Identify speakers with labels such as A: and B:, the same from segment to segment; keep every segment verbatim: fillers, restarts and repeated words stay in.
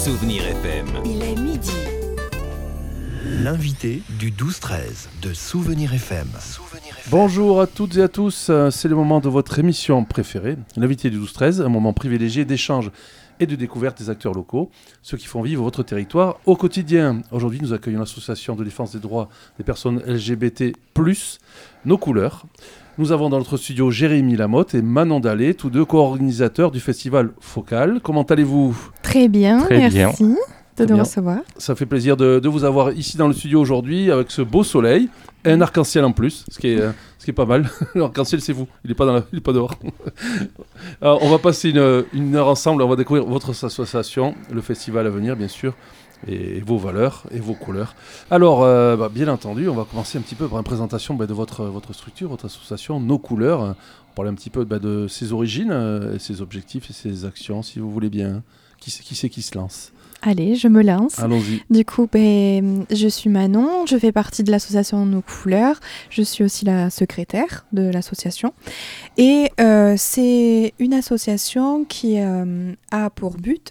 A: Souvenir F M.
B: Il est midi.
C: L'invité du douze treize de Souvenir F M. Souvenir F M.
D: Bonjour à toutes et à tous, c'est le moment de votre émission préférée, l'invité du douze treize, un moment privilégié d'échange et de découverte des acteurs locaux, ceux qui font vivre votre territoire au quotidien. Aujourd'hui, nous accueillons l'association de défense des droits des personnes L G B T plus, Nos Couleurs. Nous avons dans notre studio Jérémy Lamotte et Manon Dallet, tous deux co-organisateurs du festival Focal. Comment allez-vous ?
E: Très bien,
D: Très
E: merci
D: bien.
E: de
D: Très
E: nous
D: bien.
E: recevoir.
D: Ça fait plaisir de, de vous avoir ici dans le studio aujourd'hui avec ce beau soleil et un arc-en-ciel en plus, ce qui est, euh, ce qui est pas mal. L'arc-en-ciel, c'est vous, il n'est pas, dans la- il est pas dehors. Alors, on va passer une, une heure ensemble, on va découvrir votre association, le festival à venir, bien sûr, et, et vos valeurs et vos couleurs. Alors, euh, bah, bien entendu, on va commencer un petit peu par une présentation bah, de votre, votre structure, votre association, Nos Couleurs. On va parler un petit peu bah, de ses origines, euh, et ses objectifs et ses actions, si vous voulez bien. Qui c'est qui, c'est qui se lance ?
E: Allez, je me lance.
D: Allons-y.
E: Du coup, ben, je suis Manon, je fais partie de l'association Nos Couleurs. Je suis aussi la secrétaire de l'association. Et euh, c'est une association qui euh, a pour but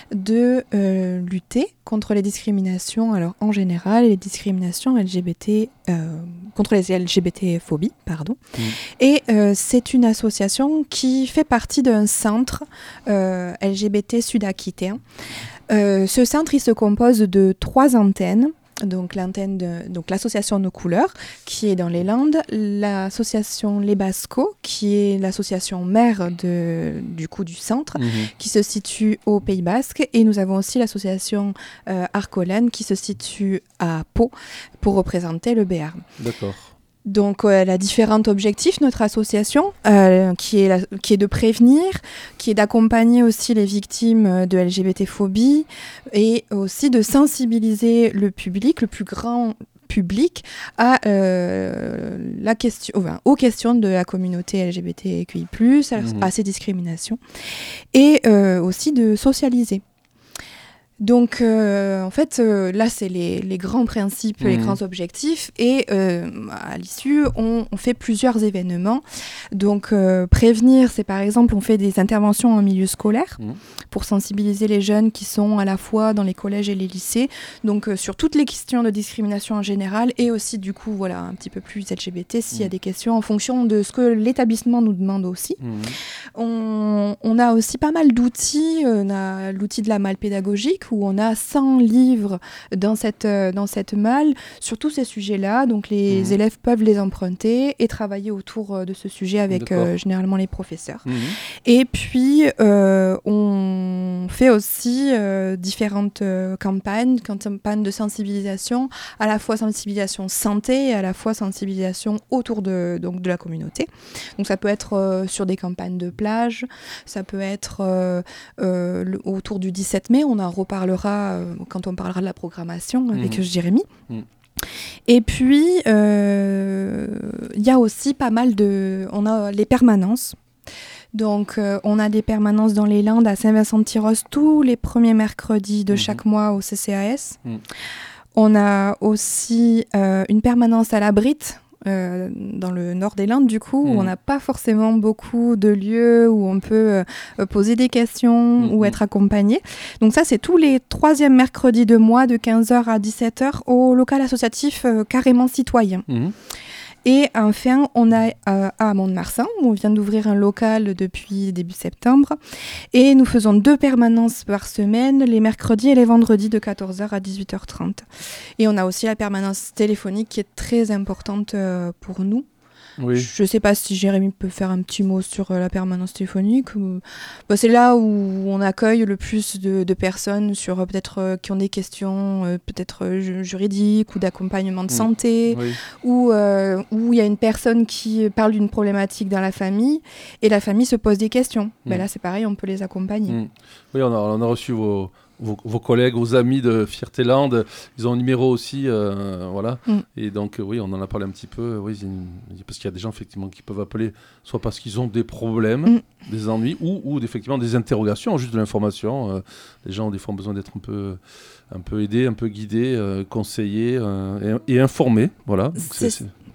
E: de euh, lutter contre les discriminations, alors en général, les discriminations L G B T, euh, contre les L G B T-phobies, pardon.
D: Mmh.
E: Et euh, c'est une association qui fait partie d'un centre euh, L G B T sud-aquitain. Euh, ce centre, il se compose de trois antennes. Donc, l'antenne de, donc l'association Nos Couleurs, qui est dans les Landes, l'association Les Bascos, qui est l'association mère de, du coup du centre,
D: Mmh.
E: qui se situe au Pays Basque, et nous avons aussi l'association euh, Arcolane, qui se situe à Pau, pour représenter le Béarn.
D: D'accord.
E: Donc, euh, elle a différents objectifs, notre association, euh, qui, est la- qui est de prévenir, qui est d'accompagner aussi les victimes de L G B T-phobie et aussi de sensibiliser le public, le plus grand public, à, euh, la question, enfin, aux questions de la communauté L G B T Q I plus, à,
D: Mhm.
E: à ces discriminations, et euh, aussi de socialiser. Donc, euh, en fait, euh, là, c'est les, les grands principes, les
D: Mhm.
E: grands objectifs. Et euh, à l'issue, on, on fait plusieurs événements. Donc, euh, prévenir, c'est par exemple, on fait des interventions en milieu scolaire
D: Mhm.
E: pour sensibiliser les jeunes qui sont à la fois dans les collèges et les lycées. Donc, euh, sur toutes les questions de discrimination en général et aussi, du coup, voilà, un petit peu plus L G B T, s'il y a
D: Mhm.
E: des questions en fonction de ce que l'établissement nous demande aussi.
D: Mmh.
E: On, on a aussi pas mal d'outils. On a l'outil de la malle pédagogique où on a cent livres dans cette, euh, dans cette malle sur tous ces sujets-là. Donc les
D: Mhm.
E: élèves peuvent les emprunter et travailler autour euh, de ce sujet avec
D: D'accord.
E: euh, généralement les professeurs.
D: Mmh.
E: Et puis, euh, on fait aussi euh, différentes euh, campagnes, campagnes de sensibilisation, à la fois sensibilisation santé et à la fois sensibilisation autour de, donc, de la communauté. Donc ça peut être euh, sur des campagnes de plage, ça peut être euh, euh, le- autour du dix-sept mai, on en reparlera euh, quand on parlera de la programmation avec
D: Mhm.
E: Jérémy.
D: Mhm.
E: Et puis, euh, il y a aussi pas mal de... On a les permanences. Donc, euh, on a des permanences dans les Landes à Saint-Vincent-de-Tyrosse tous les premiers mercredis de
D: Mhm.
E: chaque mois au C C A S.
D: Mhm.
E: On a aussi euh, une permanence à la Brite, euh, dans le nord des Landes, du coup, où
D: Mhm.
E: on n'a pas forcément beaucoup de lieux où on peut euh, poser des questions
D: Mhm.
E: ou être accompagné. Donc ça, c'est tous les troisièmes mercredis de mois, de quinze heures à dix-sept heures, au local associatif euh, Carrément Citoyen.
D: Mmh.
E: Et enfin, on a euh, à Mont-de-Marsan, où on vient d'ouvrir un local depuis début septembre. Et nous faisons deux permanences par semaine, les mercredis et les vendredis de quatorze heures à dix-huit heures trente. Et on a aussi la permanence téléphonique qui est très importante euh, pour nous.
D: Oui.
E: Je ne sais pas si Jérémy peut faire un petit mot sur euh, la permanence téléphonique. Ou... Bah, c'est là où on accueille le plus de, de personnes sur euh, peut-être euh, qui ont des questions euh, peut-être euh, ju- juridiques ou d'accompagnement de
D: Mm.
E: santé,
D: Oui.
E: ou euh, où il y a une personne qui parle d'une problématique dans la famille et la famille se pose des questions.
D: Mm.
E: Ben là, c'est pareil, on peut les accompagner.
D: Mm. Oui, on a, on a reçu vos, vos, vos collègues, vos amis de Fierté Land. Ils ont un numéro aussi, euh, voilà.
E: Mm.
D: Et donc, euh, oui, on en a parlé un petit peu. Oui, il y a une- parce qu'il y a des gens effectivement qui peuvent appeler, soit parce qu'ils ont des problèmes,
E: Mm.
D: des ennuis, ou, ou effectivement des interrogations, juste de l'information. Euh, les gens ont des fois besoin d'être un peu, un peu aidés, un peu guidés, euh, conseillés euh, et, et informés, voilà. Donc,
E: C'est-
D: c'est-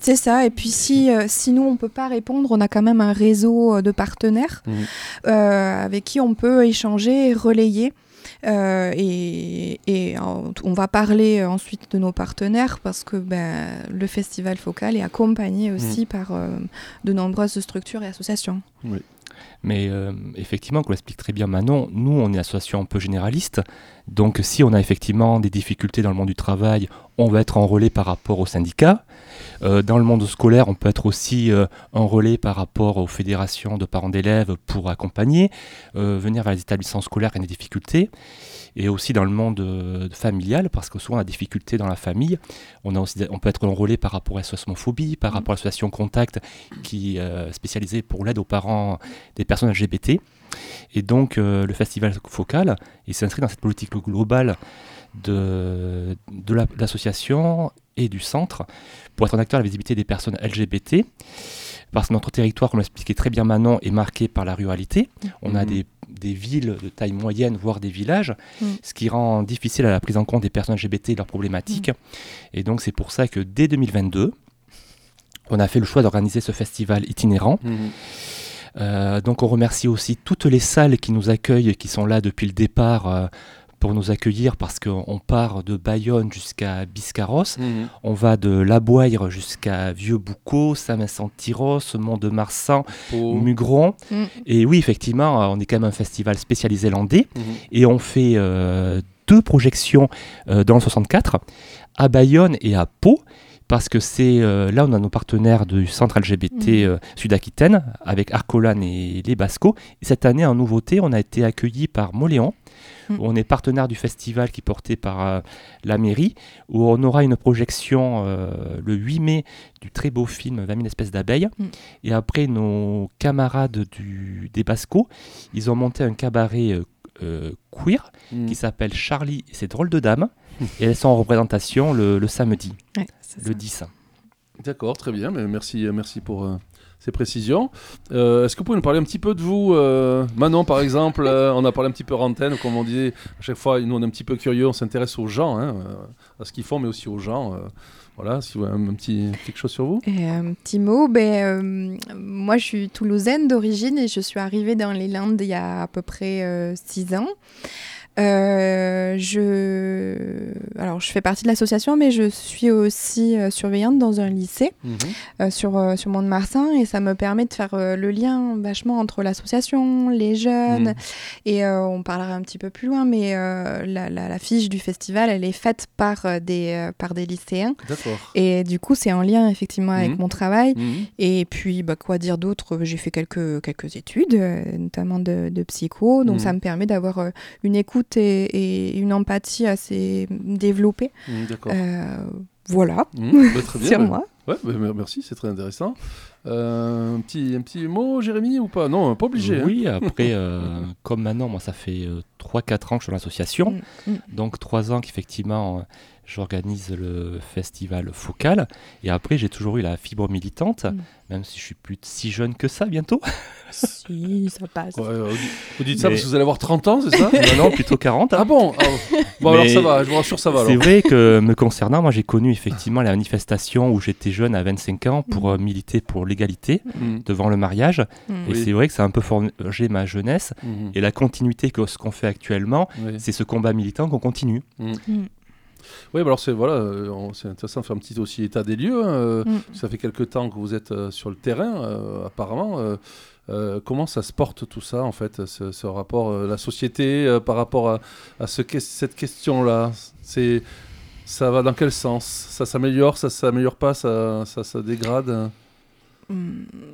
E: C'est ça, et puis si, euh, si nous on ne peut pas répondre, on a quand même un réseau de partenaires mmh. euh, avec qui on peut échanger et relayer. Euh, et, et on va parler ensuite de nos partenaires parce que ben, le Festival Focal est accompagné aussi mmh. par euh, de nombreuses structures et associations.
A: Oui. Mais euh, effectivement, comme l'explique très bien Manon, nous, on est une association un peu généraliste. Donc, si on a effectivement des difficultés dans le monde du travail, on va être en relais par rapport aux syndicats. Euh, dans le monde scolaire, on peut être aussi euh, en relais par rapport aux fédérations de parents d'élèves pour accompagner, euh, venir vers les établissements scolaires qui ont des difficultés. Et aussi dans le monde euh, familial, parce que souvent on a des difficultés dans la famille. On, a aussi, on peut être en relais par rapport à l'association par rapport à l'association Contact, qui est euh, spécialisée pour l'aide aux parents des personnes L G B T. Et donc euh, le Festival Focal, il s'inscrit dans cette politique globale de, de, la, de l'association et du centre pour être un acteur de la visibilité des personnes L G B T. Parce que notre territoire, comme l'expliquait très bien Manon, est marqué par la ruralité. On mmh. a des, des villes de taille moyenne, voire des villages, mmh. ce qui rend difficile à la prise en compte des personnes L G B T et leurs problématiques. Mmh. Et donc c'est pour ça que dès deux mille vingt-deux, on a fait le choix d'organiser ce festival itinérant. Mmh. Euh, donc on remercie aussi toutes les salles qui nous accueillent et qui sont là depuis le départ euh, pour nous accueillir, parce qu'on part de Bayonne jusqu'à Biscarrosse, mmh. on va de La Boire jusqu'à Vieux-Boucau, Saint-Vincent-Tyros, Mont-de-Marsan, oh. Mugron. Mmh. Et oui, effectivement, on est quand même un festival spécialisé landais, mmh. et on fait euh, deux projections euh, dans le soixante-quatre, à Bayonne et à Pau, parce que c'est euh, là on a nos partenaires du centre L G B T mmh. euh, Sud-Aquitaine, avec Arcolan et les Bascos. Et cette année, en nouveauté, on a été accueillis par Moléon, Mmh. où on est partenaire du festival qui est porté par euh, la mairie, où on aura une projection euh, le huit mai du très beau film vingt mille espèces d'abeilles. Mmh. Et après, nos camarades du, des Bascos, ils ont monté un cabaret euh, euh, queer mmh. qui s'appelle Charlie et ses drôles de dames. Mmh. Et elles sont en représentation le, le samedi, ouais, le ça. dix.
D: D'accord, très bien. Mais merci, merci pour... Euh... ces précisions. Euh, est-ce que vous pouvez nous parler un petit peu de vous euh, Manon, par exemple, euh, on a parlé un petit peu antenne, comme on disait, à chaque fois, nous, on est un petit peu curieux, on s'intéresse aux gens, hein, à ce qu'ils font, mais aussi aux gens. Euh, voilà, si vous avez un, un petit, quelque chose sur vous.
E: Et un petit mot, ben, euh, moi, je suis toulousaine d'origine et je suis arrivée dans les Landes il y a à peu près euh, six ans. Euh, je... Alors, je fais partie de l'association, mais je suis aussi euh, surveillante dans un lycée mmh. euh, sur, euh, sur Mont-de-Marsan, et ça me permet de faire euh, le lien vachement entre l'association, les jeunes, mmh. et euh, on parlera un petit peu plus loin, mais euh, la, la, la fiche du festival, elle est faite par, euh, des, euh, par des lycéens.
D: D'accord.
E: Et du coup, c'est en lien effectivement avec mmh. mon travail.
D: Mmh.
E: Et puis, bah, quoi dire d'autre ? J'ai fait quelques, quelques études, euh, notamment de, de psycho, donc mmh. ça me permet d'avoir euh, une écoute Et, et une empathie assez développée.
D: Mmh, d'accord.
E: Euh, voilà,
D: mmh, bah, très bien,
E: sur
D: bah,
E: moi.
D: Ouais, bah, merci, c'est très intéressant. Euh, un, petit, un petit mot, Jérémy, ou pas ? Non, pas obligé.
A: Oui,
D: hein.
A: après, euh, comme maintenant, moi, ça fait euh, trois quatre ans que je suis dans l'association. Mmh, mmh. Donc, trois ans qu'effectivement, euh, j'organise le festival Focal. Et après, j'ai toujours eu la fibre militante, mmh. même si je suis plus si jeune que ça bientôt.
E: Si, ça passe.
D: Ouais, vous, dites, vous dites ça mais... parce que vous allez avoir trente ans, c'est ça ?
A: Non, non, plutôt quarante.
D: Ah bon ah, Bon, mais alors ça va, je vous rassure, ça va. Alors.
A: C'est vrai que, me concernant, moi, j'ai connu effectivement la manifestation où j'étais jeune à vingt-cinq ans pour mmh. euh, militer pour l'égalité mmh. devant le mariage. Mmh. Et oui. c'est vrai que ça a un peu forgé ma jeunesse. Mmh. Et la continuité que ce qu'on fait actuellement, oui. c'est ce combat militant qu'on continue.
D: Mmh. Mmh. Oui, bah alors c'est, voilà, euh, c'est intéressant de faire un petit aussi état des lieux. Hein, euh, mmh. Ça fait quelques temps que vous êtes euh, sur le terrain, euh, apparemment. Euh, euh, comment ça se porte tout ça, en fait, ce, ce rapport, euh, la société, euh, par rapport à, à ce, cette question-là c'est, ça va dans quel sens ? Ça s'améliore, ça s'améliore pas, ça, ça, ça dégrade
E: mmh.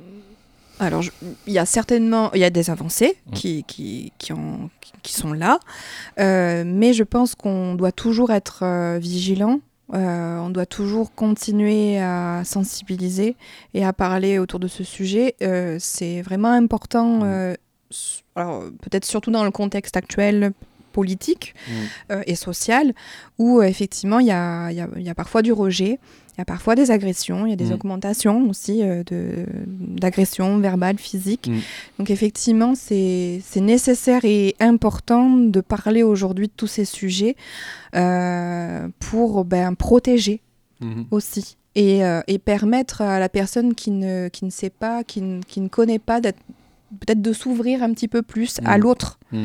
E: Alors, il y a certainement, il y a des avancées mmh. qui, qui, qui, ont, qui, qui sont là, euh, mais je pense qu'on doit toujours être euh, vigilant, euh, on doit toujours continuer à sensibiliser et à parler autour de ce sujet. Euh, c'est vraiment important, euh, alors, peut-être surtout dans le contexte actuel politique mmh. euh, et social, où euh, effectivement il y a, y, a, y a parfois du rejet. Il y a parfois des agressions, il y a des mmh. augmentations aussi euh, de, d'agressions verbales, physiques. Mmh. Donc effectivement, c'est, c'est nécessaire et important de parler aujourd'hui de tous ces sujets euh, pour ben, protéger mmh. aussi et, euh, et permettre à la personne qui ne, qui ne sait pas, qui ne, qui ne connaît pas, d'être, peut-être de s'ouvrir un petit peu plus mmh. à l'autre. Mmh.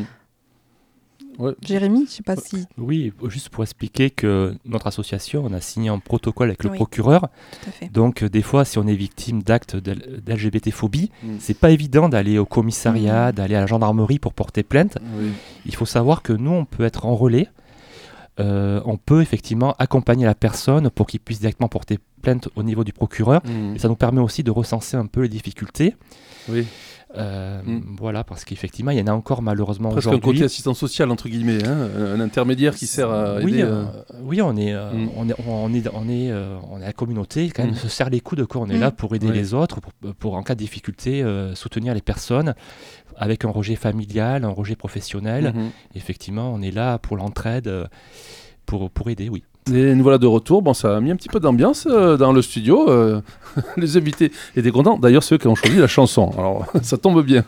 D: Ouais.
E: Jérémy, je ne sais pas si...
A: Oui, juste pour expliquer que notre association, on a signé un protocole avec le
E: oui,
A: procureur.
E: Tout à fait.
A: Donc, euh, des fois, si on est victime d'actes d'L G B T-phobie, mm. c'est pas évident d'aller au commissariat, mm. d'aller à la gendarmerie pour porter plainte. Oui. Il faut savoir que nous, on peut être en relais. Euh, on peut effectivement accompagner la personne pour qu'il puisse directement porter plainte au niveau du procureur. Mm. Et ça nous permet aussi de recenser un peu les difficultés.
D: Oui.
A: Euh, mm. Voilà, parce qu'effectivement, il y en a encore malheureusement
D: presque
A: aujourd'hui.
D: Presque un côté assistance sociale, entre guillemets, hein, un intermédiaire qui sert à
A: oui,
D: aider...
A: Euh, oui, on est, euh, mm. on est, on est, on est, euh, on est la communauté, quand même, mm. se serre les coudes, quoi. On est mm. là pour aider oui. les autres, pour, pour, en cas de difficulté, euh, soutenir les personnes, avec un rejet familial, un rejet professionnel. Mm-hmm. Effectivement, on est là pour l'entraide, pour, pour aider, oui.
D: Et nous voilà de retour. Bon, ça a mis un petit peu d'ambiance euh, dans le studio. Euh, les invités étaient contents. D'ailleurs, ceux qui ont choisi la chanson. Alors, ça tombe bien.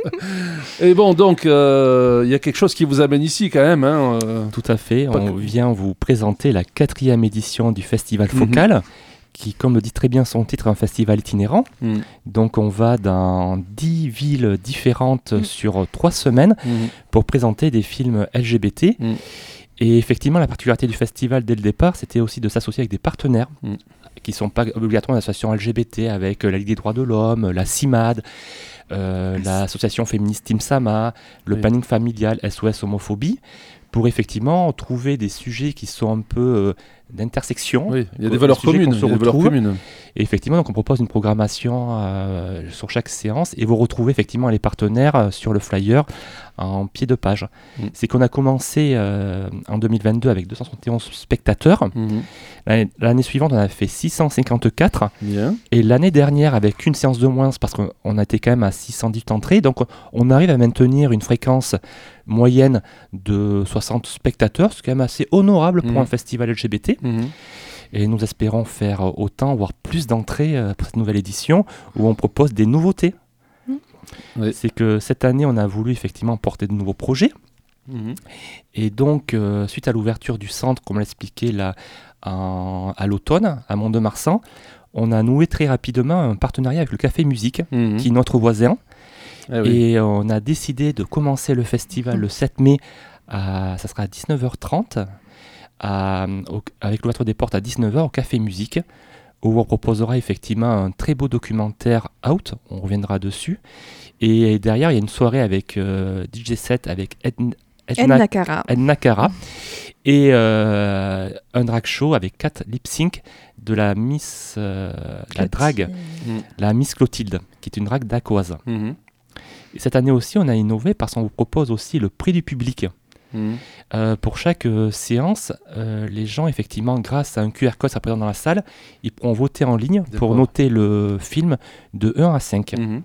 D: Et bon, donc, il euh, y a quelque chose qui vous amène ici quand même. Hein, euh...
A: Tout à fait. Pas On que... vient vous présenter la quatrième édition du Festival Focal, mm-hmm. qui, comme le dit très bien son titre, est un festival itinérant. Mm. Donc, on va dans dix villes différentes mm. sur trois semaines mm. pour présenter des films L G B T. Mm. Et effectivement, la particularité du festival dès le départ, c'était aussi de s'associer avec des partenaires mm. qui ne sont pas obligatoirement l'association L G B T, avec la Ligue des droits de l'homme, la CIMAD, euh, l'association féministe Team Sama, le oui. planning familial S O S Homophobie, pour effectivement trouver des sujets qui sont un peu euh, d'intersection.
D: Oui, il y a des valeurs communes.
A: Il y a des valeurs communes. Et effectivement, donc on propose une programmation euh, sur chaque séance et vous retrouvez effectivement les partenaires euh, sur le flyer en pied de page. Mmh. C'est qu'on a commencé euh, en deux mille vingt-deux avec deux cent soixante et onze spectateurs. Mmh. L'année, l'année suivante, on a fait six cent cinquante-quatre. Bien. Et l'année dernière, avec une séance de moins, parce qu'on a été quand même à six cent dix entrées, donc on arrive à maintenir une fréquence moyenne de soixante spectateurs, c'est quand même assez honorable pour mmh. un festival L G B T. Mmh. Et nous espérons faire autant, voire plus d'entrées euh, pour cette nouvelle édition, où on propose des nouveautés. Mmh. Oui. C'est que cette année, on a voulu effectivement porter de nouveaux projets. Mmh. Et donc, euh, suite à l'ouverture du centre, comme on l'a expliqué là, en, à l'automne, à Mont-de-Marsan, on a noué très rapidement un partenariat avec le Café Musique, mmh. qui est notre voisin. Ah oui. Et on a décidé de commencer le festival mmh. le sept mai, à, ça sera à dix-neuf heures trente, à, au, avec l'ouverture des portes à dix-neuf heures au Café Musique, où on proposera effectivement un très beau documentaire Out, on reviendra dessus. Et derrière, il y a une soirée avec euh, D J set avec Edna, Edna,
E: Edna Cara,
A: Edna Cara et euh, un drag show avec quatre lip sync de la Miss, euh, la drague, mmh. la Miss Clotilde, qui est une drague dacoise. Mmh. Et cette année aussi, on a innové parce qu'on vous propose aussi le prix du public. Mmh. Euh, pour chaque euh, séance, euh, les gens, effectivement, grâce à un Q R code présent dans la salle, ils pourront voter en ligne D'accord. pour noter le film de un à cinq. Mmh.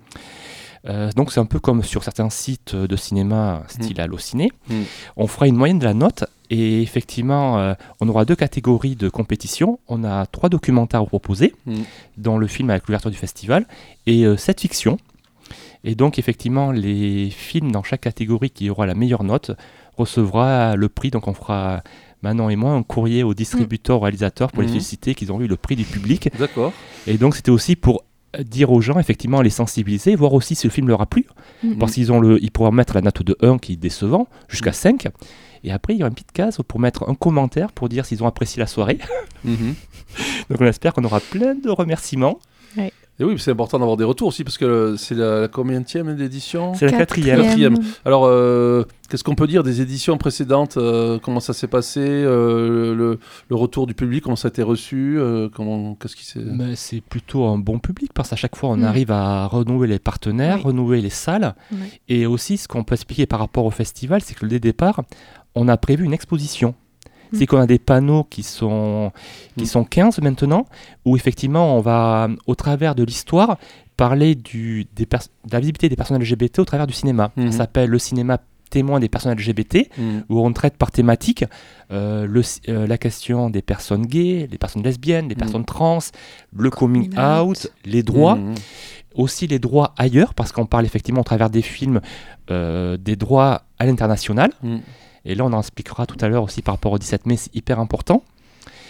A: Euh, donc c'est un peu comme sur certains sites de cinéma style mmh. Allociné. Mmh. On fera une moyenne de la note et effectivement, euh, on aura deux catégories de compétition. On a trois documentaires à proposer, mmh. dont le film avec l'ouverture du festival, et euh, sept fictions. Et donc effectivement, les films dans chaque catégorie qui aura la meilleure note recevra le prix. Donc on fera, Manon et moi, un courrier aux distributeurs, aux réalisateurs pour mmh. les féliciter qu'ils ont eu le prix du public.
D: D'accord.
A: Et donc c'était aussi pour dire aux gens, effectivement, les sensibiliser, voir aussi si le film leur a plu. Mmh. Parce qu'ils ont le, ils pourront mettre la note de un qui est décevant, jusqu'à mmh. cinq. Et après, il y aura une petite case pour mettre un commentaire pour dire s'ils ont apprécié la soirée. Mmh. Donc on espère qu'on aura plein de remerciements.
E: Ouais.
D: Et oui, c'est important d'avoir des retours aussi, parce que c'est la, la combienième édition ?
A: C'est la quatrième.
D: quatrième. Alors, euh, qu'est-ce qu'on peut dire des éditions précédentes ? euh, Comment ça s'est passé ? euh, le, le retour du public, comment ça a été reçu ? euh, comment, qu'est-ce qui s'est...
A: Mais c'est plutôt un bon public, parce qu'à chaque fois, on mmh. arrive à renouer les partenaires, oui. renouer les salles. Oui. Et aussi, ce qu'on peut expliquer par rapport au festival, c'est que dès le départ, on a prévu une exposition. C'est qu'on a des panneaux qui sont, qui mmh. sont quinze maintenant, où effectivement on va, au travers de l'histoire, parler du, des pers- de la visibilité des personnes L G B T au travers du cinéma. Mmh. Ça s'appelle le cinéma témoin des personnes L G B T, mmh. où on traite par thématique euh, le, euh, la question des personnes gays, les personnes lesbiennes, les mmh. personnes trans, le coming, coming out, out, les droits. Mmh. Aussi les droits ailleurs, parce qu'on parle effectivement au travers des films euh, des droits à l'international. Mmh. Et là, on en expliquera tout à l'heure aussi par rapport au dix-sept mai, c'est hyper important.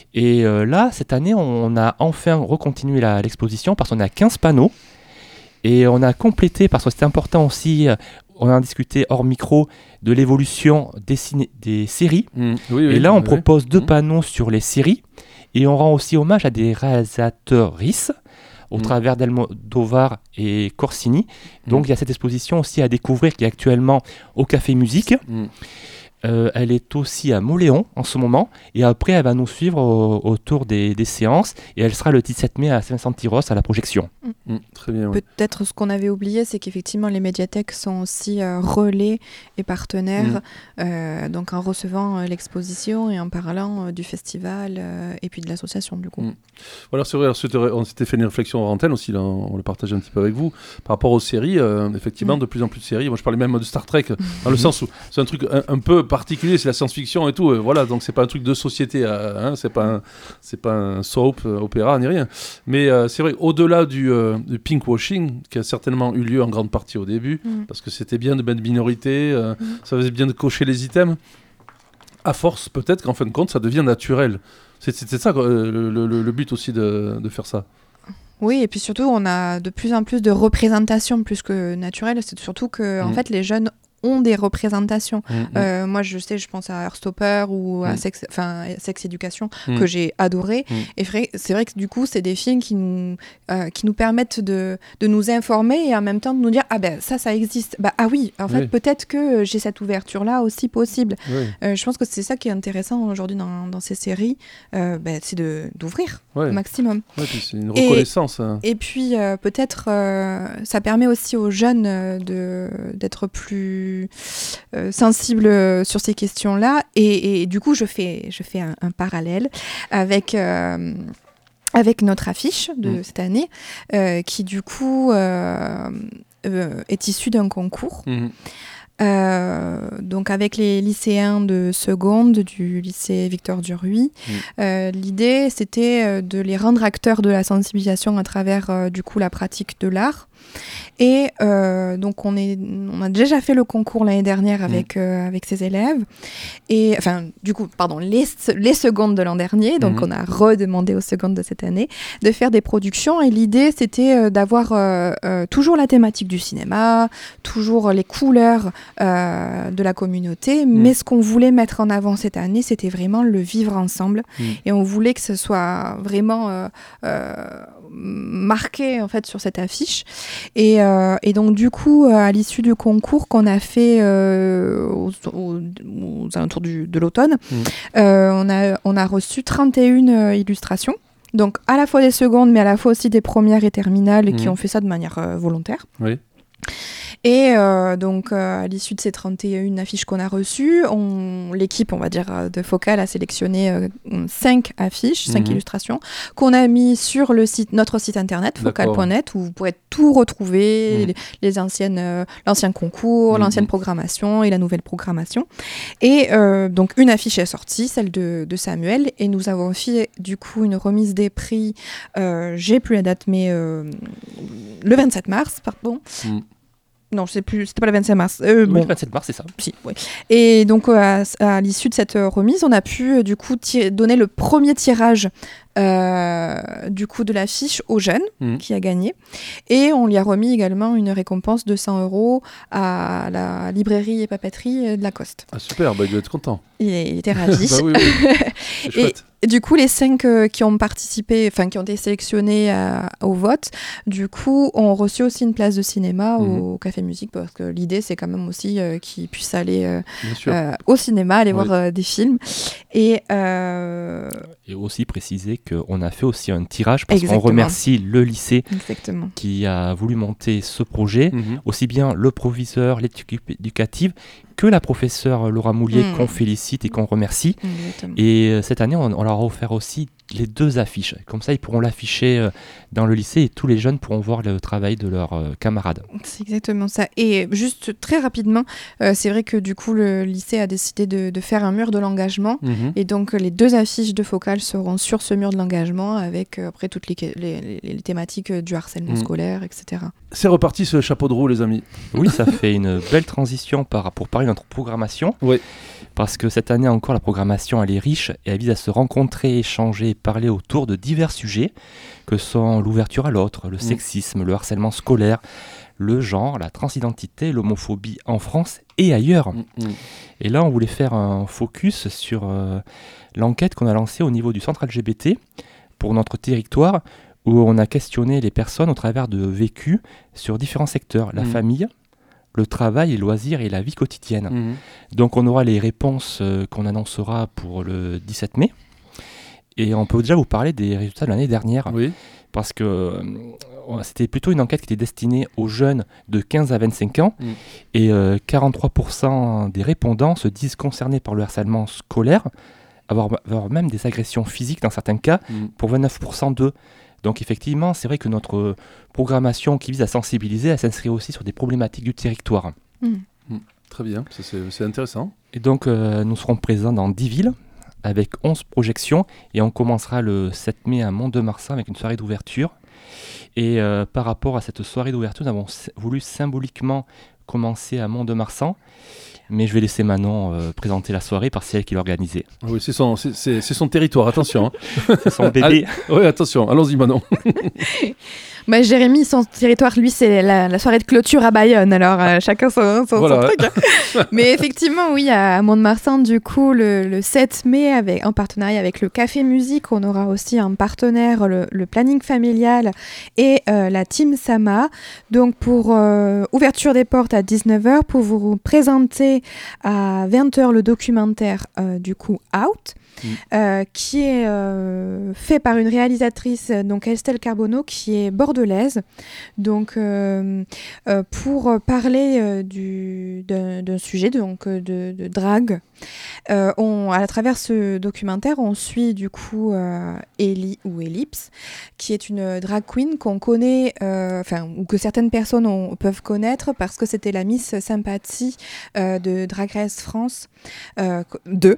A: Et euh, là, cette année, on a enfin recontinué la, l'exposition parce qu'on a quinze panneaux. Et on a complété, parce que c'était important aussi, euh, on a discuté hors micro de l'évolution des, ciné- des séries.
D: Mmh. Oui, oui,
A: et là, on
D: oui,
A: propose
D: oui.
A: deux
D: Mmh.
A: panneaux sur les séries. Et on rend aussi hommage à des réalisateurs RIS, au
D: Mmh.
A: travers d'Almodovar et Corsini. Donc, il
D: Mmh.
A: y a cette exposition aussi à découvrir qui est actuellement au Café Musique.
D: Mmh.
A: Euh, elle est aussi à Moléon en ce moment. Et après, elle va nous suivre au- autour des, des séances. Et elle sera le dix-sept mai à Saint-Vincent-Tyros à la projection.
D: Mmh. Très bien. Oui.
E: Peut-être ce qu'on avait oublié, c'est qu'effectivement les médiathèques sont aussi euh, relais et partenaires,
D: Mmh.
E: euh, donc en recevant euh, l'exposition et en parlant euh, du festival euh, et puis de l'association du coup.
D: Mmh. Voilà, c'est vrai, alors, c'était- on s'était fait une réflexion en antenne aussi, là, on le partage un petit peu avec vous, par rapport aux séries, euh, effectivement,
E: Mmh.
D: de plus en plus de séries. Moi, je parlais même de Star Trek, dans le sens où c'est un truc un, un peu particulier, c'est la science-fiction et tout, euh, voilà, donc c'est pas un truc de société, euh, hein, c'est pas un, c'est pas un soap, euh, opéra, ni rien. Mais euh, c'est vrai, au-delà du, euh, du pinkwashing, qui a certainement eu lieu en grande partie au début,
E: Mmh.
D: parce que c'était bien de mettre minorité, euh,
E: Mmh.
D: ça faisait bien de cocher les items, à force, peut-être qu'en fin de compte, ça devient naturel. C'est, c'est, c'est ça euh, le, le- le but aussi de, de faire ça.
E: Oui, et puis surtout on a de plus en plus de représentations plus que naturelles. C'est surtout que en
D: Mmh.
E: fait les jeunes ont des représentations.
D: Mmh, mmh.
E: Euh, moi, je sais, je pense à Heartstopper ou à
D: Mm.
E: Sex, enfin, Sex Education
D: Mm.
E: que j'ai adoré.
D: Mm.
E: Et vrai- c'est vrai que du coup, c'est des films qui nous, euh, qui nous permettent de, de nous informer et en même temps de nous dire ah ben ça, ça existe. Bah ah oui, en fait,
D: Oui.
E: peut-être que j'ai cette ouverture-là aussi possible.
D: Oui.
E: Euh, je pense que c'est ça qui est intéressant aujourd'hui dans, dans ces séries, euh, ben, c'est de d'ouvrir
D: Ouais.
E: au maximum.
D: Ouais, puis c'est une
E: Et-
D: reconnaissance. hein.
E: Et puis euh, peut-être euh, ça permet aussi aux jeunes euh, de d'être plus euh, sensibles euh, sur ces questions-là. Et, et du coup, je fais je fais un, un parallèle avec euh, avec notre affiche de
D: Mm.
E: cette année, euh, qui du coup euh, euh, est issue d'un concours.
D: Mhm.
E: Euh, donc avec les lycéens de seconde du lycée Victor Duruy,
D: Mm.
E: euh, l'idée c'était euh, de les rendre acteurs de la sensibilisation à travers euh, du coup la pratique de l'art. Et euh, donc on, est, on a déjà fait le concours l'année dernière avec, euh, avec ces élèves. Et enfin du coup, pardon, les, les secondes de l'an dernier. Donc
D: Mhm.
E: on a redemandé aux secondes de cette année de faire des productions. Et l'idée c'était euh, d'avoir euh, euh, toujours la thématique du cinéma, toujours les couleurs euh, de la communauté.
D: Mm.
E: Mais ce qu'on voulait mettre en avant cette année, c'était vraiment le vivre ensemble.
D: Mm.
E: Et on voulait que ce soit vraiment euh, euh, marqué en fait sur cette affiche. Et, euh, et donc du coup, euh, à l'issue du concours qu'on a fait euh, aux, aux- aux alentours du- de l'automne,
D: Mm.
E: euh, on, a, on a reçu trente et une euh, illustrations. Donc à la fois des secondes, mais à la fois aussi des premières et terminales qui
D: Mm.
E: ont fait ça de manière euh, volontaire.
D: Oui.
E: Et euh, donc, euh, à l'issue de ces trente et une affiches qu'on a reçues, on, l'équipe, on va dire, euh, de Focal a sélectionné euh, cinq affiches, cinq
D: Mhm.
E: illustrations, qu'on a mis sur le site, notre site internet, focal point net, où vous pourrez tout retrouver,
D: Mhm.
E: les, les anciennes, euh, l'ancien concours,
D: Mhm.
E: l'ancienne programmation et la nouvelle programmation. Et euh, donc, une affiche est sortie, celle de, de Samuel, et nous avons fait, du coup, une remise des prix, euh, j'ai plus la date, mais euh, le vingt-sept mars, pardon.
D: Mm.
E: Non, je sais plus, c'était pas le vingt-cinq mars. Euh,
A: Oui,
E: bon,
A: le vingt-sept mars, c'est ça.
E: si, oui. Et donc, euh, à, à l'issue de cette euh, remise, on a pu euh, du coup ti- donner le premier tirage euh, du coup de l'affiche au jeune
D: Mhm.
E: qui a gagné. Et on lui a remis également une récompense de cent euros à la librairie et papeterie euh, de Lacoste.
D: Ah, super, bah, il doit être content.
E: Il, est- il était ravi.
D: Bah oui, oui. C'est
E: Et-
D: chouette.
E: Et du coup, les cinq euh, qui ont participé, enfin qui ont été sélectionnés euh, au vote, du coup, ont reçu aussi une place de cinéma
D: Mhm.
E: au Café Musique, parce que l'idée, c'est quand même aussi euh, qu'ils puissent aller euh,
D: Bien sûr.
E: euh, au cinéma, aller
D: Oui.
E: voir euh, des films. Et euh,
A: Et aussi préciser qu'on a fait aussi un tirage parce qu'on
E: Exactement.
A: remercie le lycée
E: exactement.
A: qui a voulu monter ce projet,
D: Mhm.
A: aussi bien le proviseur, l'équipe éducative que la professeure Laura Moulier
E: Mm.
A: qu'on félicite et qu'on remercie.
E: Exactement.
A: Et euh, cette année, on, on leur a offert aussi les deux affiches. Comme ça, ils pourront l'afficher euh, dans le lycée et tous les jeunes pourront voir le travail de leurs euh, camarades.
E: C'est exactement ça. Et juste très rapidement, euh, c'est vrai que du coup, le lycée a décidé de, de faire un mur de l'engagement.
D: Mhm.
E: Et donc, euh, les deux affiches de Focal seront sur ce mur de l'engagement avec euh, après toutes les, les, les- les thématiques euh, du harcèlement
D: Mm.
E: scolaire, et cetera.
D: C'est reparti ce chapeau de roue, les amis.
A: Oui, ça fait une belle transition par, pour parler notre programmation.
D: Oui.
A: Parce que cette année encore, la programmation elle est riche et elle vise à se rencontrer, échanger et parler autour de divers sujets que sont l'ouverture à l'autre, le mmh. sexisme, le harcèlement scolaire, le genre, la transidentité, l'homophobie en France et ailleurs. Mmh. Et là, on voulait faire un focus sur euh, l'enquête qu'on a lancée au niveau du centre L G B T pour notre territoire, où on a questionné les personnes au travers de vécus sur différents secteurs, la mmh. famille, le travail, les loisirs et la vie quotidienne. Mmh. Donc on aura les réponses euh, qu'on annoncera pour le dix-sept mai. Et on peut déjà vous parler des résultats de l'année dernière.
D: Oui.
A: Parce que euh, c'était plutôt une enquête qui était destinée aux jeunes de quinze à vingt-cinq ans. Mmh. Et euh, quarante-trois pour cent des répondants se disent concernés par le harcèlement scolaire, avoir, avoir même des agressions physiques dans certains cas, mmh. pour vingt-neuf pour cent d'eux. Donc effectivement, c'est vrai que notre programmation qui vise à sensibiliser, elle s'inscrit aussi sur des problématiques du territoire.
E: Mmh.
D: Mmh. Très bien, ça, c'est, c'est intéressant.
A: Et donc euh, nous serons présents dans dix villes avec onze projections et on commencera le sept mai à Mont-de-Marsan avec une soirée d'ouverture. Et euh, par rapport à cette soirée d'ouverture, nous avons s- voulu symboliquement commencer à Mont-de-Marsan. Mais je vais laisser Manon euh, présenter la soirée parce que c'est elle qui l'a organisée.
D: Oui, c'est son, c'est, c'est, c'est son territoire, attention. Hein.
A: C'est son bébé.
D: Oui, attention, allons-y Manon.
E: Bah, Jérémy, son territoire, lui, c'est la, la soirée de clôture à Bayonne. Alors, euh, chacun son, son,
D: voilà.
E: son truc. Hein. Mais effectivement, oui, à Mont-de-Marsan, du coup, le, le sept mai, avec, en partenariat avec le Café Musique, on aura aussi un partenaire, le, le Planning Familial et euh, la Team Sama. Donc, pour euh, ouverture des portes à dix-neuf heures, pour vous présenter à vingt heures le documentaire, euh, du coup, Out. Mmh. Euh, qui est euh, fait par une réalisatrice, donc Estelle Carbonneau, qui est bordelaise, donc euh, euh, pour parler euh, du, d'un, d'un sujet donc de, de drague. Euh, on, à travers ce documentaire, on suit du coup euh, Ellie ou Ellipse, qui est une drag queen qu'on connaît, enfin euh, ou que certaines personnes ont, peuvent connaître parce que c'était la Miss Sympathie euh, de Drag Race France euh, deux.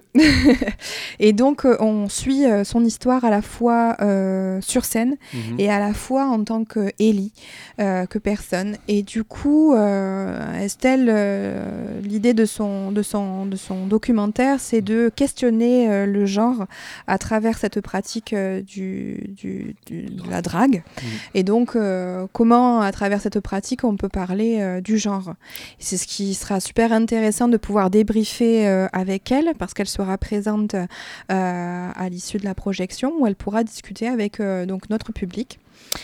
E: Et donc, euh, on suit euh, son histoire à la fois euh, sur scène mmh. et à la fois en tant qu'Ellie, euh, que personne. Et du coup, euh, Estelle, euh, l'idée de son, de, son, de son documentaire, c'est de questionner euh, le genre à travers cette pratique euh, du, du, du, de la drague. Mmh. Et donc, euh, comment, à travers cette pratique, on peut parler euh, du genre. Et c'est ce qui sera super intéressant de pouvoir débriefer euh, avec elle, parce qu'elle sera présente Euh, à l'issue de la projection où elle pourra discuter avec euh, donc notre public.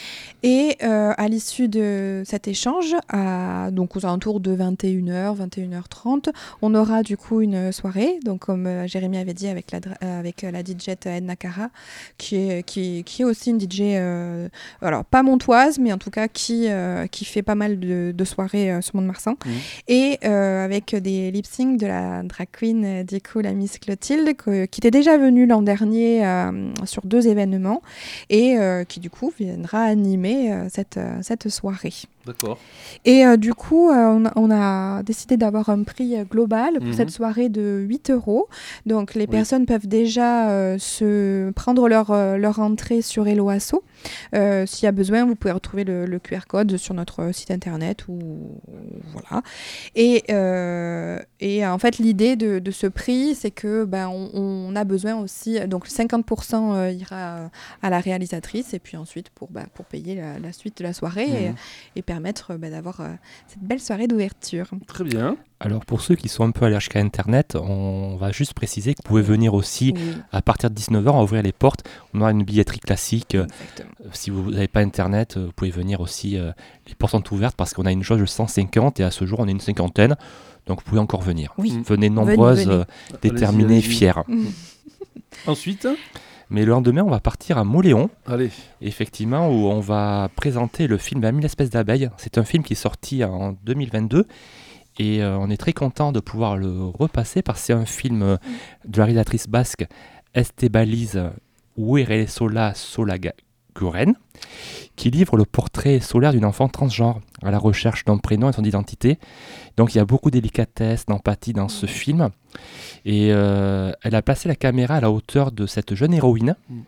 E: Et euh, à l'issue de cet échange, à, donc aux alentours de vingt et une heures, vingt et une heures trente, on aura du coup une soirée, donc comme euh, Jérémy avait dit, avec la, euh, avec la D J Edna Cara, qui est, qui, qui est aussi une D J, euh, alors pas montoise, mais en tout cas qui, euh, qui fait pas mal de, de soirées euh, sur Mont-de-Marsan. Mmh. Et euh, avec des lip-syncs de la drag queen, euh, du coup la Miss Clotilde, que, qui était déjà venue l'an dernier euh, sur deux événements, et euh, qui du coup viendra animer Cette, cette soirée.
D: D'accord.
E: Et euh, du coup, euh, on, a, on a décidé d'avoir un prix global pour mmh. cette soirée de huit euros. Donc, les oui. personnes peuvent déjà euh, se prendre leur, euh, leur entrée sur Hello Asso. Euh, s'il y a besoin, vous pouvez retrouver le, le Q R code sur notre site internet. Ou, voilà. Et, euh, et en fait, l'idée de, de ce prix, c'est que ben, on, on a besoin aussi... Donc, cinquante pour cent ira à la réalisatrice et puis ensuite pour, ben, pour payer la, la suite de la soirée mmh. et, et permettre bah, d'avoir euh, cette belle soirée d'ouverture.
D: Très bien.
A: Alors pour ceux qui sont un peu allergiques à Internet, on va juste préciser que vous pouvez venir aussi oui. à partir de dix-neuf heures, on va ouvrir les portes. On aura une billetterie classique. Exactement. Si vous n'avez pas Internet, vous pouvez venir aussi. Euh, les portes sont ouvertes parce qu'on a une jauge de cent cinquante et à ce jour, on est une cinquantaine. Donc vous pouvez encore venir. Oui. Venez nombreuses, venez, venez. Euh, déterminées, allez-y, allez-y. Fières. Mmh.
D: Ensuite
A: Mais le lendemain, on va partir à Mauléon.
D: Allez.
A: Effectivement, où on va présenter le film À mille espèces d'abeilles. C'est un film qui est sorti en deux mille vingt-deux. Et euh, on est très content de pouvoir le repasser parce que c'est un film euh, de la réalisatrice basque Estebaliz Uerresola Solaguren, qui livre le portrait solaire d'une enfant transgenre à la recherche d'un prénom et de son identité. Donc il y a beaucoup de délicatesse, d'empathie dans ce film. Et euh, elle a placé la caméra à la hauteur de cette jeune héroïne,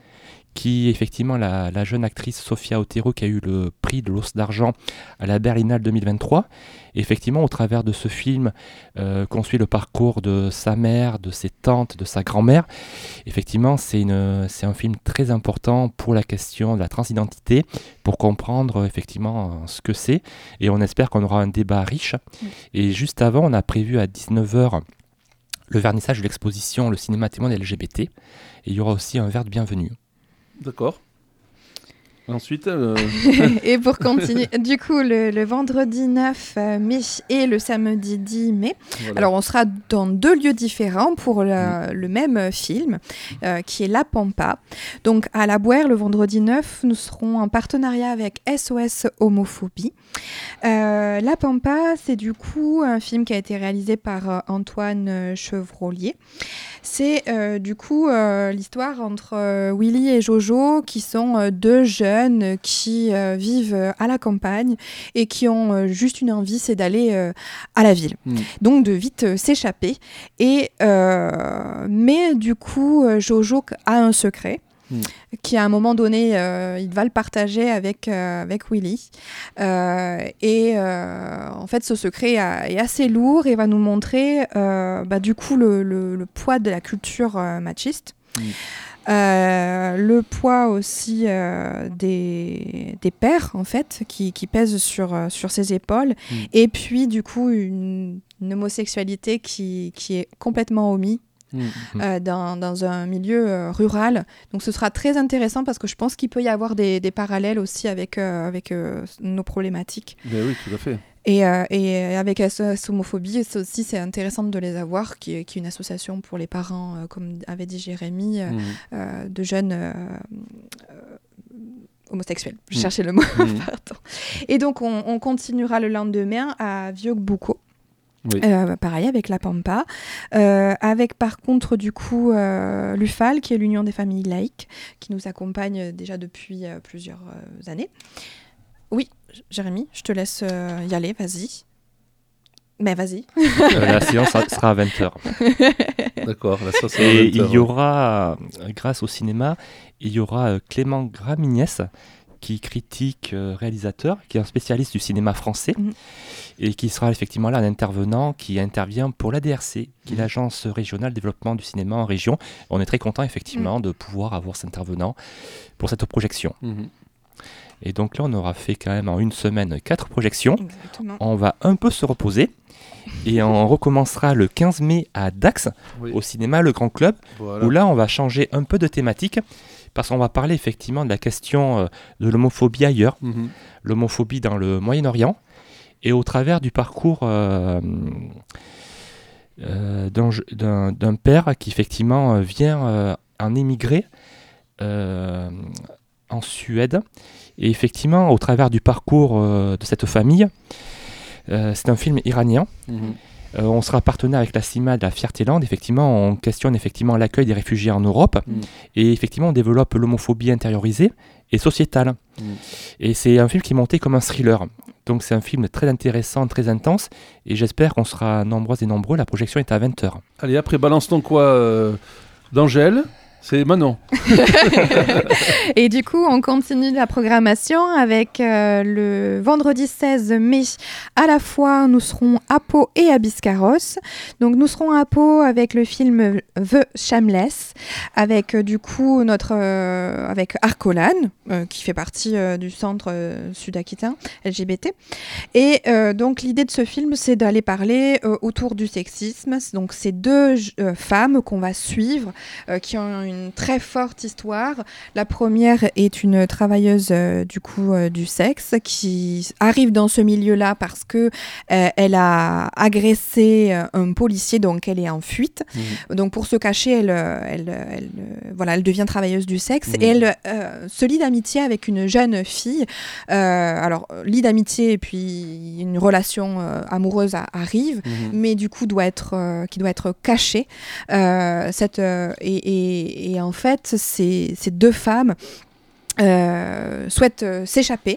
A: qui est effectivement la, la jeune actrice Sofia Otero qui a eu le prix de l'Os d'Argent à la Berlinale deux mille vingt-trois. Et effectivement, au travers de ce film, euh, qu'on suit le parcours de sa mère, de ses tantes, de sa grand-mère, effectivement, c'est, une, c'est un film très important pour la question de la transidentité, pour comprendre effectivement ce que c'est. Et on espère qu'on aura un débat riche. Mmh. Et juste avant, on a prévu à dix-neuf heures le vernissage de l'exposition Le cinéma témoin L G B T. Et il y aura aussi un verre de bienvenue.
D: D'accord. Ensuite, euh...
E: et pour continuer, du coup, le, le vendredi neuf mai et le samedi dix mai. Voilà. Alors, on sera dans deux lieux différents pour le, mmh. le même film, euh, qui est La Pampa. Donc, à La Bouère, le vendredi neuf, nous serons en partenariat avec S O S Homophobie. Euh, La Pampa, c'est du coup un film qui a été réalisé par euh, Antoine Chevrolier. C'est euh, du coup euh, l'histoire entre euh, Willy et Jojo, qui sont euh, deux jeunes qui euh, vivent euh, à la campagne et qui ont euh, juste une envie, c'est d'aller euh, à la ville. Mmh. Donc de vite euh, s'échapper. Et, euh, mais du coup, euh, Jojo a un secret. Mmh. Qui à un moment donné, euh, il va le partager avec, euh, avec Willy. Euh, et euh, en fait, ce secret a, est assez lourd et va nous montrer euh, bah, du coup le, le, le poids de la culture euh, machiste. Mmh. Euh, le poids aussi euh, des, des pères, en fait, qui, qui pèsent sur, euh, sur ses épaules. Mmh. Et puis, du coup, une, une homosexualité qui, qui est complètement omise. Mmh. Euh, dans, dans un milieu euh, rural. Donc ce sera très intéressant parce que je pense qu'il peut y avoir des, des parallèles aussi avec, euh, avec euh, nos problématiques.
D: Mais oui, tout à fait.
E: Et, euh, et avec S O S Homophobie, c'est aussi c'est intéressant de les avoir, qui, qui est une association pour les parents, euh, comme avait dit Jérémy, euh, mmh. euh, de jeunes euh, euh, homosexuels. Je mmh. cherchais le mot, mmh. pardon. Et donc on, on continuera le lendemain à Vieux-Boucau. Oui. Euh, pareil avec La Pampa, euh, avec par contre du coup euh, l'U F A L qui est l'Union des familles laïques qui nous accompagne déjà depuis euh, plusieurs euh, années. Oui, Jérémy, je te laisse euh, y aller, vas-y. Mais vas-y.
A: Euh, la séance sera à vingt heures.
D: D'accord, la séance sera
A: à vingt heures. Et il y
D: ouais.
A: aura, grâce au cinéma, il y aura Clément Gramignès qui critique euh, réalisateur, qui est un spécialiste du cinéma français, mmh. et qui sera effectivement là un intervenant qui intervient pour l'A D R C, qui est mmh. l'Agence régionale de développement du cinéma en région. On est très content effectivement mmh. de pouvoir avoir cet intervenant pour cette projection. Mmh. Et donc là, on aura fait quand même en une semaine quatre projections. Exactement. On va un peu se reposer. Et on recommencera le quinze mai à Dax, oui. au cinéma Le Grand Club, voilà. où là, on va changer un peu de thématique. Parce qu'on va parler effectivement de la question de l'homophobie ailleurs, mmh. l'homophobie dans le Moyen-Orient, et au travers du parcours euh, euh, d'un, d'un, d'un père qui effectivement vient euh, en émigré euh, en Suède. Et effectivement, au travers du parcours euh, de cette famille, euh, c'est un film iranien. Mmh. Euh, on sera partenaire avec la CIMAD, la Fierté-Land. Effectivement, on questionne effectivement l'accueil des réfugiés en Europe. Mmh. Et effectivement, on développe l'homophobie intériorisée et sociétale. Mmh. Et c'est un film qui est monté comme un thriller. Donc c'est un film très intéressant, très intense. Et j'espère qu'on sera nombreuses et nombreux. La projection est à vingt heures.
D: Allez, après, balance-t-on quoi euh, d'Angèle ? C'est Manon.
E: Et du coup, on continue la programmation avec euh, le vendredi seize mai. À la fois, nous serons à Pau et à Biscarrosse. Donc, nous serons à Pau avec le film The Shameless, avec euh, du coup notre euh, avec Arcolan, euh, qui fait partie euh, du centre euh, sud-aquitain L G B T. Et euh, donc, l'idée de ce film, c'est d'aller parler euh, autour du sexisme. Donc, c'est deux euh, femmes qu'on va suivre, euh, qui ont une très forte histoire. La première est une travailleuse euh, du coup euh, du sexe qui arrive dans ce milieu-là parce que euh, elle a agressé euh, un policier, donc elle est en fuite. Mmh. Donc pour se cacher, elle, elle, elle, elle, voilà, elle devient travailleuse du sexe mmh. et elle euh, se lie d'amitié avec une jeune fille. Euh, alors lie d'amitié et puis une relation euh, amoureuse a, arrive, mmh. mais du coup doit être euh, qui doit être cachée. Euh, cette euh, et, et, et en fait, ces, ces deux femmes euh, souhaitent euh, s'échapper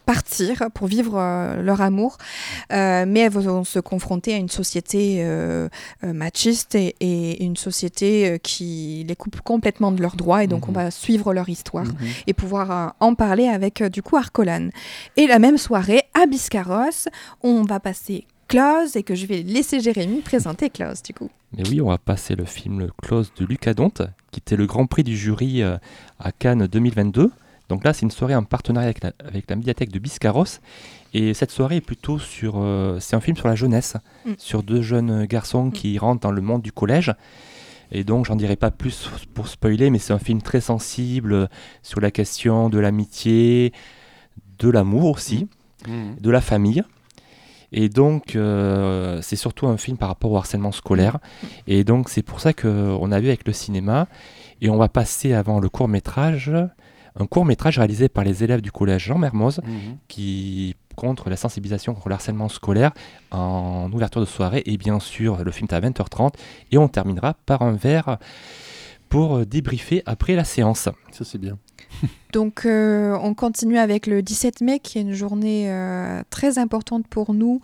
E: partir pour vivre euh, leur amour, euh, mais elles vont se confronter à une société euh, euh, machiste et, et une société euh, qui les coupe complètement de leurs droits, et donc mmh. on va suivre leur histoire mmh. et pouvoir euh, en parler avec euh, du coup Arcolan. Et la même soirée, à Biscarrosse, on va passer Klaus, et que je vais laisser Jérémy présenter Klaus du coup.
A: Mais oui, on va passer le film le Klaus de Luc Adonte, qui était le grand prix du jury euh, à Cannes deux mille vingt-deux. Donc là, c'est une soirée en partenariat avec la, avec la médiathèque de Biscarrosse. Et cette soirée est plutôt sur... Euh, c'est un film sur la jeunesse, mm. sur deux jeunes garçons mm. qui rentrent dans le monde du collège. Et donc, j'en dirai pas plus pour spoiler, mais c'est un film très sensible sur la question de l'amitié, de l'amour aussi, mm. de la famille. Et donc, euh, c'est surtout un film par rapport au harcèlement scolaire. Et donc, c'est pour ça qu'on a vu avec le cinéma. Et on va passer avant le court-métrage... Un court-métrage réalisé par les élèves du collège Jean Mermoz mmh. qui contre la sensibilisation contre le harcèlement scolaire en ouverture de soirée. Et bien sûr, le film est à vingt heures trente. Et on terminera par un verre pour débriefer après la séance.
D: Ça, c'est bien.
E: Donc euh, on continue avec le dix-sept mai, qui est une journée euh, très importante pour nous,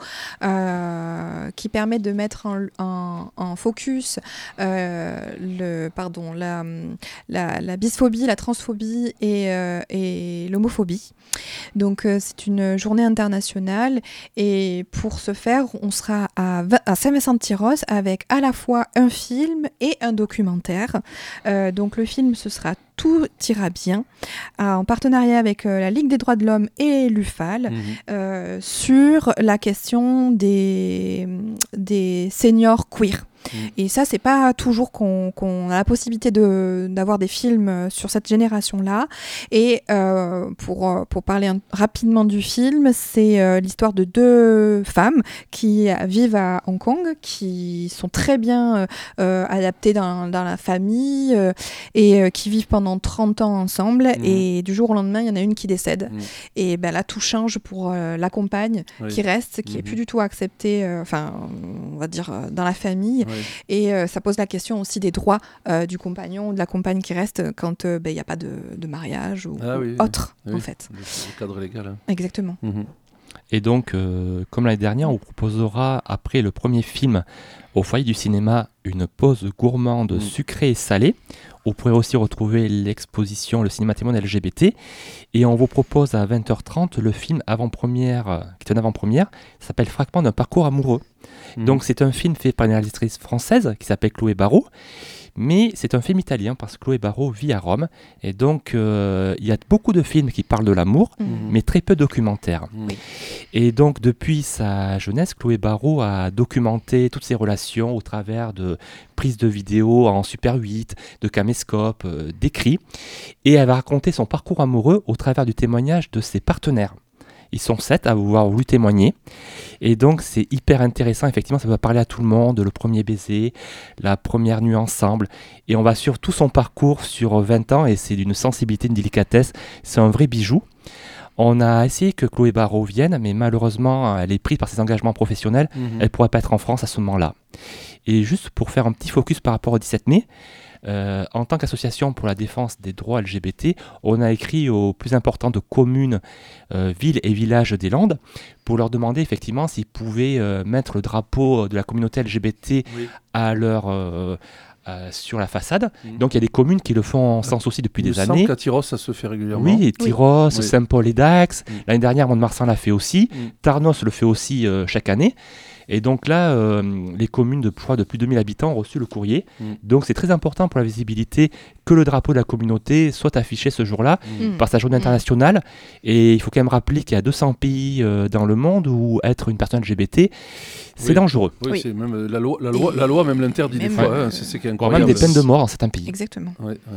E: euh, qui permet de mettre en, en, en focus euh, le, pardon, la, la, la bisphobie, la transphobie et, euh, et l'homophobie. Donc euh, c'est une journée internationale, et pour ce faire, on sera à, à Saint-Vincent-de-Tyrosse avec à la fois un film et un documentaire. Euh, donc le film, ce sera Tout ira bien, en partenariat avec euh, la Ligue des droits de l'homme et l'U F A L, mmh. euh, sur la question des, des seniors queer. Mmh. Et ça, c'est pas toujours qu'on, qu'on a la possibilité de, d'avoir des films sur cette génération-là. Et euh, pour, pour parler un, rapidement du film, c'est euh, l'histoire de deux femmes qui vivent à Hong Kong, qui sont très bien euh, adaptées dans, dans la famille euh, et euh, qui vivent pendant trente ans ensemble. Mmh. Et du jour au lendemain, il y en a une qui décède. Mmh. Et ben, là, tout change pour euh, la compagne oui. qui reste, qui n'est mmh. plus du tout acceptée, enfin, euh, on va dire, euh, dans la famille. Oui. Et euh, ça pose la question aussi des droits euh, du compagnon ou de la compagne qui reste quand il euh, n'y ben, a pas de, de mariage ou,
D: ah,
E: ou
D: oui,
E: autre,
D: oui.
E: en fait.
D: Le cadre légal. Hein.
E: Exactement.
A: Mmh. Et donc, euh, comme l'année dernière, on vous proposera, après le premier film, au foyer du cinéma, une pause gourmande mmh. sucrée et salée. Vous pourrez aussi retrouver l'exposition Le cinéma témoin L G B T. Et on vous propose à vingt heures trente le film avant-première, qui est une avant-première, ça s'appelle Fragment d'un parcours amoureux. Mmh. Donc c'est un film fait par une réalisatrice française qui s'appelle Chloé Barrault. Mais c'est un film italien parce que Chloé Barrault vit à Rome. Et donc, euh, il y a beaucoup de films qui parlent de l'amour, mmh. mais très peu documentaires. Mmh. Et donc, depuis sa jeunesse, Chloé Barrault a documenté toutes ses relations au travers de prises de vidéos en Super huit, de caméscope, euh, d'écrits. Et elle va raconter son parcours amoureux au travers du témoignage de ses partenaires. Ils sont sept à avoir voulu témoigner. Et donc, c'est hyper intéressant. Effectivement, ça va parler à tout le monde, le premier baiser, la première nuit ensemble. Et on va sur tout son parcours sur vingt ans. Et c'est d'une sensibilité, d'une délicatesse. C'est un vrai bijou. On a essayé que Chloé Barrault vienne, mais malheureusement, elle est prise par ses engagements professionnels. Mmh. Elle ne pourra pas être en France à ce moment-là. Et juste pour faire un petit focus par rapport au dix-sept mai, Euh, en tant qu'association pour la défense des droits L G B T, on a écrit aux plus importantes communes, euh, villes et villages des Landes pour leur demander effectivement s'ils pouvaient euh, mettre le drapeau de la communauté L G B T oui. à leur, euh, euh, sur la façade. Mmh. Donc il y a des communes qui le font sans souci depuis
D: Il
A: des
D: me
A: années.
D: semble qu'à Tyrosse, ça se fait régulièrement.
A: Oui, Tyrosse, oui. Saint-Paul-et-Dax. Mmh. L'année dernière, Mont-de-Marsan l'a fait aussi. Mmh. Tarnos le fait aussi euh, chaque année. Et donc là, euh, les communes de, de plus de deux mille habitants ont reçu le courrier. Mmh. Donc c'est très important pour la visibilité que le drapeau de la communauté soit affiché ce jour-là mmh. par sa journée internationale. Et il faut quand même rappeler qu'il y a deux cents pays euh, dans le monde où être une personne L G B T, c'est
D: oui.
A: dangereux.
D: Oui, oui. C'est même, la, loi, la, loi, la loi même l'interdit même des fois. Euh, hein, c'est, c'est qui est incroyable.
A: Même des peines de mort dans certains pays.
E: Exactement.
D: Ouais, ouais.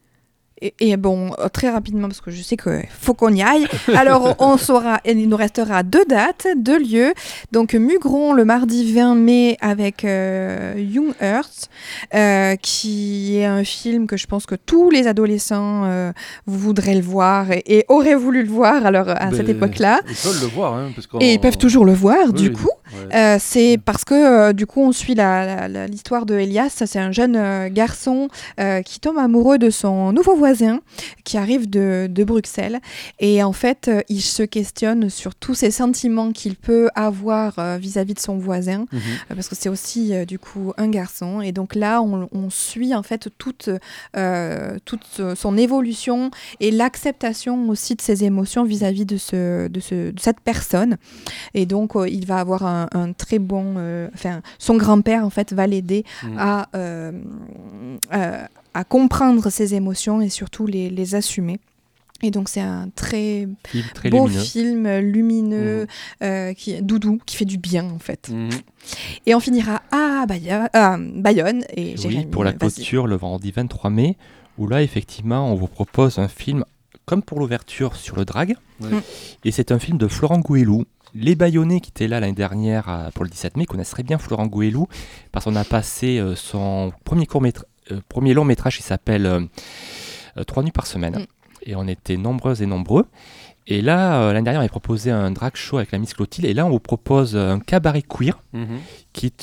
E: Et, et bon, très rapidement, parce que je sais qu'il faut qu'on y aille. Alors, on saura, il nous restera deux dates, deux lieux. Donc, Mugron, le mardi vingt mai, avec euh, Young Earth, euh, qui est un film que je pense que tous les adolescents euh, voudraient le voir et, et auraient voulu le voir alors, à
D: ben,
E: cette époque-là.
D: Ils peuvent le voir. Hein, parce qu'on...
E: Et ils peuvent toujours le voir, oui, du
D: oui.
E: coup.
D: Ouais.
E: Euh, c'est parce que euh, du coup on suit la, la- la- l'histoire de Elias. C'est un jeune euh, garçon euh, qui tombe amoureux de son nouveau voisin qui arrive de, de Bruxelles et en fait euh, il se questionne sur tous ces sentiments qu'il peut avoir euh, vis-à-vis de son voisin
D: Mhm.
E: euh, parce que c'est aussi euh, du coup un garçon et donc là on, on suit en fait toute, euh, toute euh, son évolution et l'acceptation aussi de ses émotions vis-à-vis de, ce, de, ce, de cette personne. Et donc, euh, il va avoir un, un très bon... euh, Enfin, son grand-père, en fait, va l'aider
D: Mhm.
E: à, euh, euh, à comprendre ses émotions et surtout les, les assumer. Et donc, c'est un très,
A: Film très
E: beau
A: lumineux.
E: film euh, lumineux,
D: Mhm.
E: euh, qui, doudou, qui fait du bien, en fait.
D: Mhm.
E: Et on finira à Bayonne, à Bayonne et
A: Oui,
E: Jérémy,
A: pour la
E: vas-y.
A: clôture le vendredi vingt-trois mai, où là, effectivement, on vous propose un film, comme pour l'ouverture, sur le drag.
D: Ouais.
E: Mm.
A: Et c'est un film de Florent Gouelou. Les Bayonnais qui étaient là l'année dernière euh, pour le dix-sept mai connaissent très bien Florent Gouelou, parce qu'on a passé euh, son premier, court-métra- euh, premier long métrage qui s'appelle euh, euh, Trois nuits par semaine.
E: Mm.
A: Et on était nombreuses et nombreux. Et là, euh, l'année dernière, on avait proposé un drag show avec la Miss Clotilde. Et là, on vous propose un cabaret queer,
D: Mhm.
A: qui est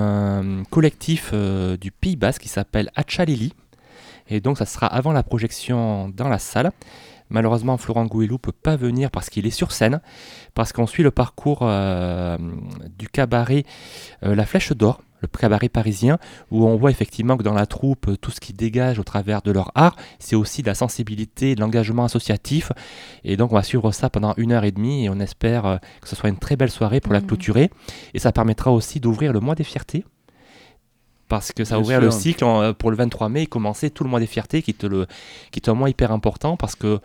A: un collectif euh, du Pays Basque qui s'appelle Hatchaleli. Et donc, ça sera avant la projection dans la salle. Malheureusement, Florent Gouelou ne peut pas venir parce qu'il est sur scène, parce qu'on suit le parcours euh, du cabaret euh, La Flèche d'Or, le cabaret parisien, où on voit effectivement que dans la troupe, tout ce qui dégage au travers de leur art, c'est aussi de la sensibilité, de l'engagement associatif. Et donc, on va suivre ça pendant une heure et demie et on espère euh, que ce soit une très belle soirée pour la
E: Mhm.
A: clôturer. Et ça permettra aussi d'ouvrir le mois des fiertés. Parce que ça va
D: Bien
A: ouvrir
D: sûr.
A: le cycle en, euh, pour le vingt-trois mai et commencer tout le mois des fiertés qui, te le, qui est un mois hyper important parce que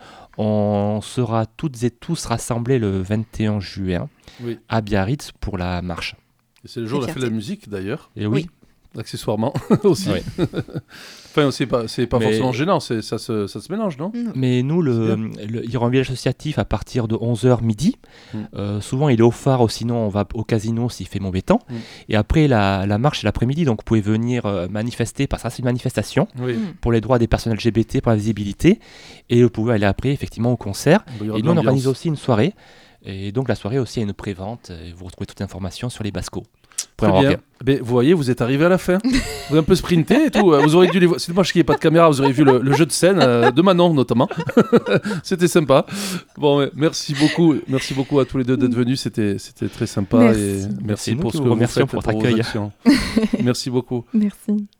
A: on sera toutes et tous rassemblés le vingt et un juin
D: Oui.
A: à Biarritz pour la marche.
D: Et c'est le jour de la
E: Les
D: fête de la
E: fiertés.
D: musique, d'ailleurs,
A: Et oui,
D: accessoirement aussi.
A: Oui.
D: Enfin, c'est pas, c'est pas
A: Mais-
D: forcément gênant, c'est, ça, se, ça se mélange, non?
E: Mm.
A: mais nous, le,
D: C'est
A: le- il y aura un village associatif à partir de onze heures midi.
D: Mm.
A: Euh, souvent, il est au phare ou sinon on va au casino s'il fait mauvais temps.
D: Mm.
A: Et après, la, la marche, c'est l'après-midi, donc vous pouvez venir euh, manifester, parce que ça, c'est une manifestation
D: Oui.
E: Mm.
A: pour les droits des personnes L G B T, pour la visibilité. Et vous pouvez aller après, effectivement, au concert.
D: Il y aura
A: Et
D: de
A: nous, on
D: l'ambiance.
A: organise aussi une soirée. Et donc, la soirée aussi a une pré-vente. Et vous retrouvez toute l'information sur les Bascos.
D: Très bien. Mais vous voyez, vous êtes arrivé à la fin. Vous avez un peu sprinté et tout. Euh, Vous aurez dû les voir. C'est dommage qu'il n'y ait pas de caméra. Vous aurez vu le, le jeu de scène euh, de Manon notamment. C'était sympa. Bon, ouais, merci beaucoup. Merci beaucoup à tous les deux d'être venus. C'était, c'était très sympa.
E: Merci.
D: Et
A: C'est
D: merci
A: nous
D: pour
A: qui
D: ce
A: vous
D: que vous
A: remercions
D: faites
A: pour
D: pour
A: votre
D: vos
A: accueil.
D: actions. Merci beaucoup.
E: Merci.